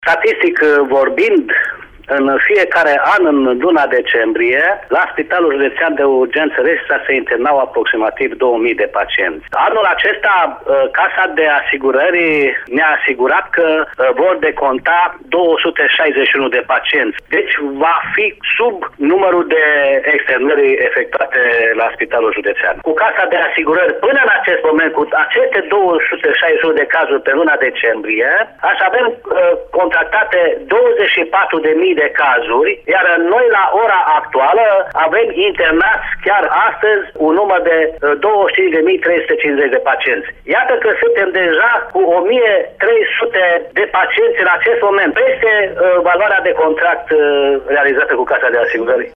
Statistic vorbind, în fiecare an, în luna decembrie, la Spitalul Județean de Urgență Reșița se internau aproximativ 2000 de pacienți. Anul acesta, Casa de Asigurări ne-a asigurat că vor deconta 261 de pacienți. Deci va fi sub numărul de externări efectuate la Spitalul Județean. Cu Casa de Asigurări, până în acest moment, cu aceste 261 de cazuri pe luna decembrie, așa avem contractate 24.000 de cazuri, iar noi la ora actuală avem internați chiar astăzi un număr de 25.350 de pacienți. Iată că suntem deja cu 1.300 de pacienți în acest moment, peste valoarea de contract realizată cu Casa de Asigurări.